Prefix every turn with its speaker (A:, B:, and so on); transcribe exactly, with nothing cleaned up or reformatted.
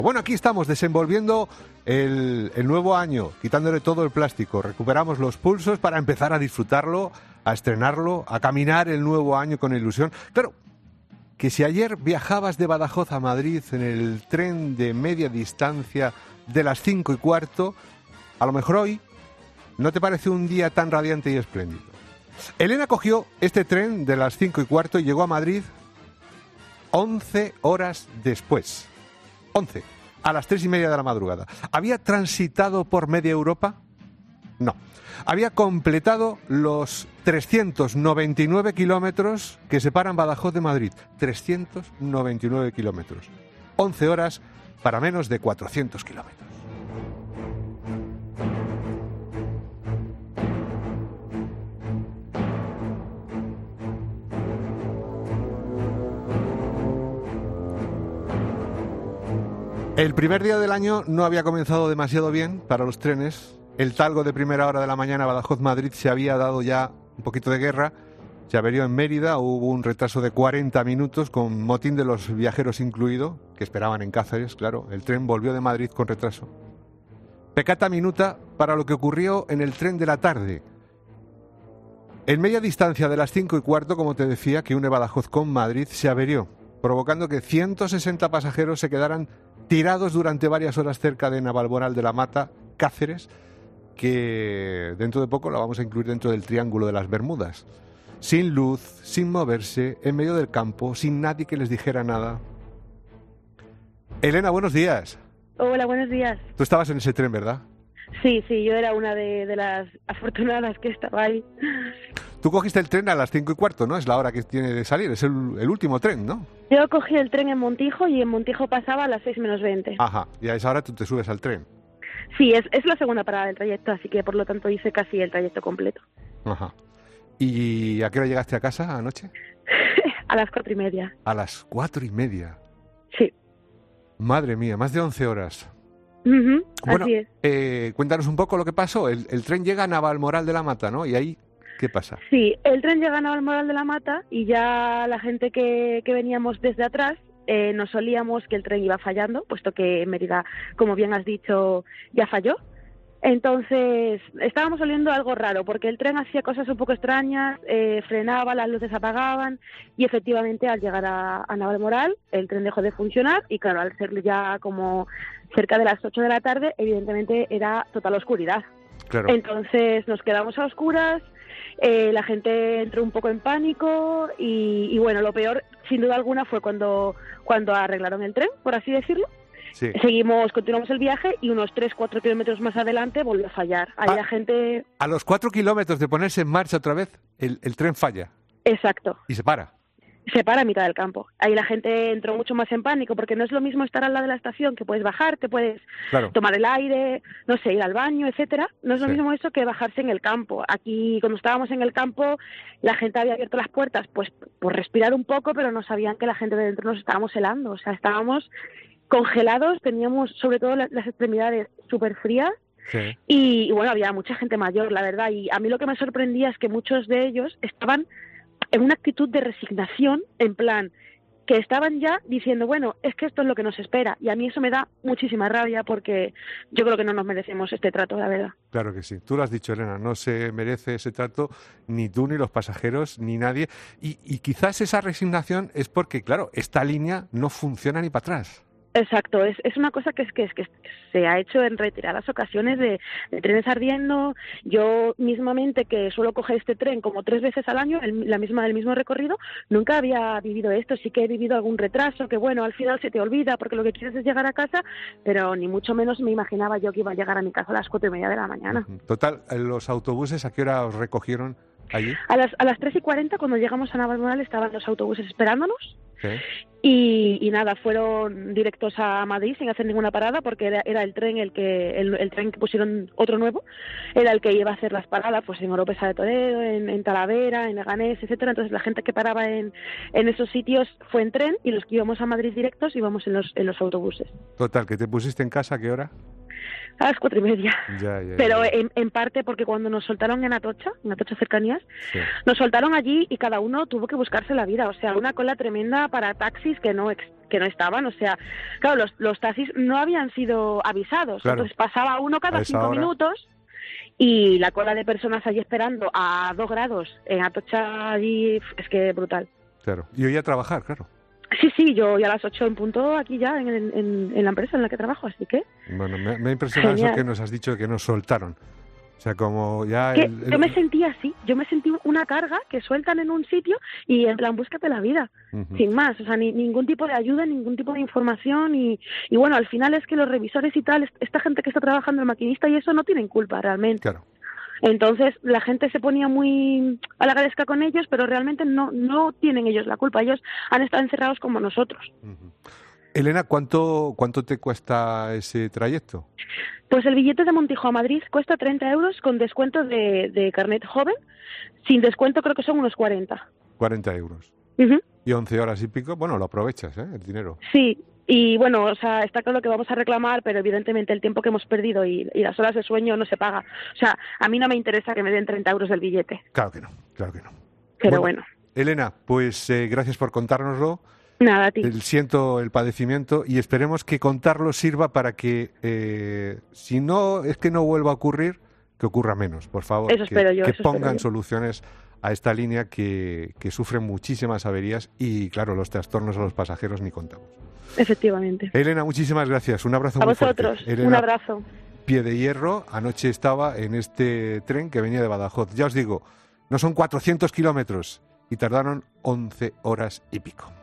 A: Bueno, aquí estamos desenvolviendo el, el nuevo año, quitándole todo el plástico. Recuperamos los pulsos para empezar a disfrutarlo, a estrenarlo, a caminar el nuevo año con ilusión. Claro, que si ayer viajabas de Badajoz a Madrid en el tren de media distancia de las cinco y cuarto, a lo mejor hoy no te parece un día tan radiante y espléndido. Elena cogió este tren de las cinco y cuarto y llegó a Madrid once horas después. once, a las tres y media de la madrugada. ¿Había transitado por media Europa? No. Había completado los trescientos noventa y nueve kilómetros que separan Badajoz de Madrid. trescientos noventa y nueve kilómetros. once horas para menos de cuatrocientos kilómetros. El primer día del año no había comenzado demasiado bien para los trenes. El talgo de primera hora de la mañana Badajoz-Madrid se había dado ya un poquito de guerra. Se averió en Mérida, hubo un retraso de cuarenta minutos con motín de los viajeros incluido, que esperaban en Cáceres, claro. El tren volvió de Madrid con retraso. Peccata minuta para lo que ocurrió en el tren de la tarde. En media distancia de las cinco y cuarto, como te decía, que une Badajoz con Madrid, se averió, provocando que ciento sesenta pasajeros se quedaran tirados durante varias horas cerca de Navalmoral de la Mata, Cáceres, que dentro de poco la vamos a incluir dentro del Triángulo de las Bermudas. Sin luz, sin moverse, en medio del campo, sin nadie que les dijera nada. Elena, buenos días.
B: Hola, buenos días.
A: Tú estabas en ese tren, ¿verdad?
B: Sí, sí, yo era una de, de las afortunadas que estaba ahí.
A: Tú cogiste el tren a las cinco y cuarto, ¿no? Es la hora que tiene de salir, es el, el último tren, ¿no?
B: Yo cogí el tren en Montijo y en Montijo pasaba a las seis menos veinte.
A: Ajá, y a esa hora tú te subes al tren.
B: Sí, es, es la segunda parada del trayecto, así que por lo tanto hice casi el trayecto completo.
A: Ajá. ¿Y a qué hora llegaste a casa anoche?
B: A las cuatro y media.
A: A las cuatro y media.
B: Sí.
A: Madre mía, más de once horas.
B: Uh-huh,
A: bueno,
B: así es.
A: Eh, cuéntanos un poco lo que pasó. El, el tren llega a Navalmoral de la Mata, ¿no? Y ahí, ¿qué pasa?
B: Sí, el tren llega a Navalmoral de la Mata y ya la gente que, que veníamos desde atrás eh, nos olíamos que el tren iba fallando, puesto que Mérida, como bien has dicho, ya falló. Entonces, estábamos oliendo algo raro, porque el tren hacía cosas un poco extrañas, eh, frenaba, las luces apagaban, y efectivamente al llegar a, a Navalmoral, el tren dejó de funcionar, y claro, al ser ya como cerca de las ocho de la tarde, evidentemente era total oscuridad.
A: Claro.
B: Entonces nos quedamos a oscuras, eh, la gente entró un poco en pánico, y, y bueno, lo peor, sin duda alguna, fue cuando, cuando arreglaron el tren, por así decirlo. Sí. Seguimos, continuamos el viaje y unos tres cuatro kilómetros más adelante volvió a fallar. Ahí
A: a,
B: la gente...
A: A los cuatro kilómetros de ponerse en marcha otra vez, el, el tren falla.
B: Exacto.
A: Y se para.
B: Se para a mitad del campo. Ahí la gente entró mucho más en pánico, porque no es lo mismo estar al lado de la estación, que puedes bajar, te puedes claro. tomar el aire, no sé, ir al baño, etcétera. No es lo sí. mismo eso que bajarse en el campo. Aquí, cuando estábamos en el campo, la gente había abierto las puertas, pues por respirar un poco, pero no sabían que la gente de dentro nos estábamos helando. O sea, estábamos congelados, teníamos sobre todo las, las extremidades súper frías. Sí. Y, y bueno, había mucha gente mayor, la verdad, y a mí lo que me sorprendía es que muchos de ellos estaban en una actitud de resignación, en plan, que estaban ya diciendo, bueno, es que esto es lo que nos espera, y a mí eso me da muchísima rabia porque yo creo que no nos merecemos este trato, la verdad.
A: Claro que sí, tú lo has dicho, Elena, no se merece ese trato ni tú, ni los pasajeros, ni nadie, y, y quizás esa resignación es porque, claro, esta línea no funciona ni para atrás.
B: Exacto, es, es una cosa que es, que es que se ha hecho en reiteradas ocasiones de, de trenes ardiendo. Yo mismamente, que suelo coger este tren como tres veces al año, el, la misma el mismo recorrido, nunca había vivido esto. Sí que he vivido algún retraso, que bueno, al final se te olvida porque lo que quieres es llegar a casa, pero ni mucho menos me imaginaba yo que iba a llegar a mi casa a las cuatro y media de la mañana.
A: Total, ¿los autobuses a qué hora os recogieron allí?
B: A las, a las tres y cuarenta, cuando llegamos a Navalmoral, estaban los autobuses esperándonos.
A: ¿Sí?
B: Y, y nada, fueron directos a Madrid sin hacer ninguna parada, porque era, era el tren el que el, el tren que pusieron otro nuevo, era el que iba a hacer las paradas pues en Oropesa de Toledo, en, en Talavera, en Leganés, etcétera. Entonces la gente que paraba en, en esos sitios fue en tren, y los que íbamos a Madrid directos íbamos en los, en los autobuses.
A: Total, ¿que te pusiste en casa a qué hora?
B: A las cuatro y media.
A: Ya, ya,
B: Pero
A: ya.
B: En, en parte porque cuando nos soltaron en Atocha, en Atocha Cercanías,
A: Sí.
B: nos soltaron allí y cada uno tuvo que buscarse la vida. O sea, una cola tremenda para taxis que no ex, que no estaban. O sea, claro, los, los taxis no habían sido avisados.
A: Claro.
B: Entonces pasaba uno
A: A
B: cada
A: esa
B: cinco
A: hora.
B: minutos y la cola de personas allí esperando a dos grados en Atocha allí es que brutal.
A: Claro. Y hoy a trabajar, claro.
B: Sí, sí, yo ya a las ocho en punto aquí ya en, en, en la empresa en la que trabajo, así que...
A: Bueno, me, me ha impresionado
B: Genial.
A: eso que nos has dicho, que nos soltaron. O sea, como ya...
B: Que
A: el- el-
B: yo me sentí así, yo me sentí una carga que sueltan en un sitio y en plan, búscate la vida,
A: Ujú.
B: sin más, o sea, ni, ningún tipo de ayuda, ningún tipo de información y, y bueno, al final es que los revisores y tal, esta gente que está trabajando, el maquinista y eso, no tienen culpa realmente.
A: Claro.
B: Entonces la gente se ponía muy alagaresca con ellos, pero realmente no, no tienen ellos la culpa, ellos han estado encerrados como nosotros.
A: Ujú. Elena, ¿cuánto, ¿cuánto te cuesta ese trayecto?
B: Pues el billete de Montijo a Madrid cuesta treinta euros con descuento de, de carnet joven, sin descuento creo que son unos cuarenta.
A: cuarenta euros.
B: Uh-huh.
A: Y once horas y pico, bueno, lo aprovechas, ¿eh? El dinero.
B: Sí, y bueno, o sea, está claro que vamos a reclamar, pero evidentemente el tiempo que hemos perdido y, y las horas de sueño no se paga. O sea, a mí no me interesa que me den treinta euros del billete,
A: Claro que no, claro que no.
B: pero bueno,
A: Elena, pues eh, gracias por contárnoslo.
B: nada, a ti.
A: El, siento el padecimiento y esperemos que contarlo sirva para que, eh, si no es que no vuelva a ocurrir, que ocurra menos, por favor.
B: Eso
A: que,
B: espero yo,
A: que
B: eso espero
A: pongan
B: yo.
A: soluciones a esta línea que, que sufre muchísimas averías y, claro, los trastornos a los pasajeros ni contamos.
B: Efectivamente.
A: Elena, muchísimas gracias. Un abrazo
B: A
A: muy fuerte.
B: vosotros,
A: Elena,
B: un abrazo.
A: Pie de Hierro, anoche estaba en este tren que venía de Badajoz. Ya os digo, no son cuatrocientos kilómetros y tardaron once horas y pico.